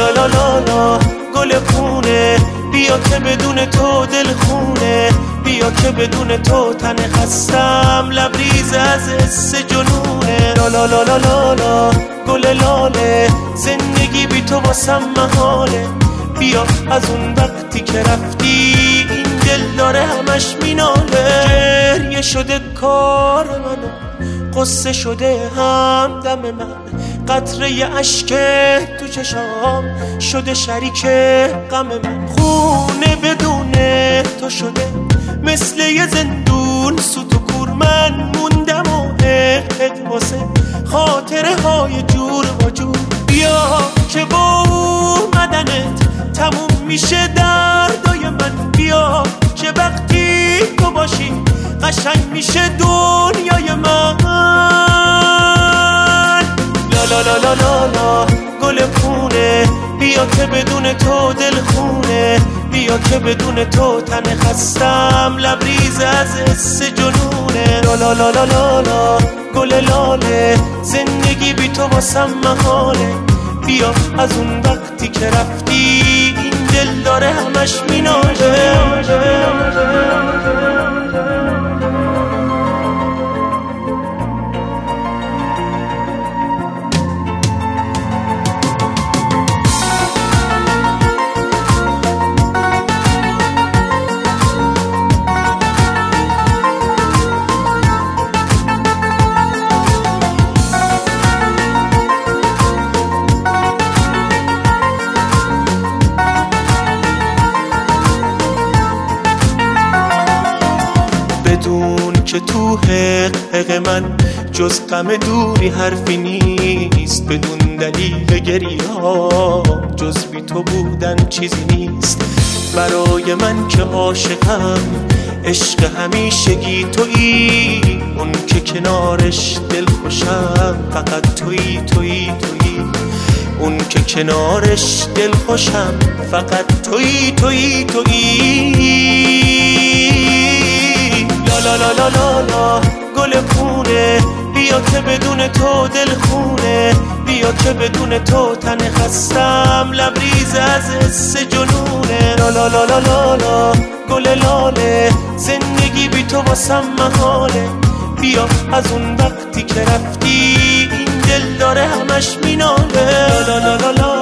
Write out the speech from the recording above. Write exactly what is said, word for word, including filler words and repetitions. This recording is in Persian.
لا لا لا لا گل پونه بیا که بدون تو دل خونه بیا که بدون تو تن خستم لبریز از حس جنونه لا لا لا لا لا لا گل لاله زندگی بی تو واسم محاله بیا از اون وقتی که رفتی این دل داره همش میناله گریه شده کار منو قصه شده همدم من قطره اشک تو چشام شده شریک غم من خونه بدون تو شده مثل یه زندون سوت و کور من موندم و حقت واسه خاطره های جور و جور بیا که با اومدنت تموم میشه دردای من بیا که وقتی تو باشی قشنگ میشه دنیای من لا لا لا لا لا لا گل پونه بیا که بدون تو دل خونه بیا که بدون تو تن خستم لبریز از حس جنونه لا لا لا لا لا لا گل لاله زندگی بی تو واسم محاله بیا از اون وقتی که رفتی این دل داره همش میناله بدون که تو حق حق من جز غم دوری حرفی نیست بدون دلیل گریه ها جز بی تو بودن چیزی نیست برای من که عاشقم عشق همیشگی تویی اون که کنارش دل خوشم فقط تویی تویی تویی اون که کنارش دل خوشم فقط تویی تویی تویی لا لا لا لا لا گل پونه بیا که بدون تو دل خونه بیا که بدون تو تن خستم لبریز از حس جنونه لا لا لا لا لا لا گل لاله زندگی بی تو واسم محاله بیا از اون وقتی که رفتی این دل داره همش میناله لا لا لا لا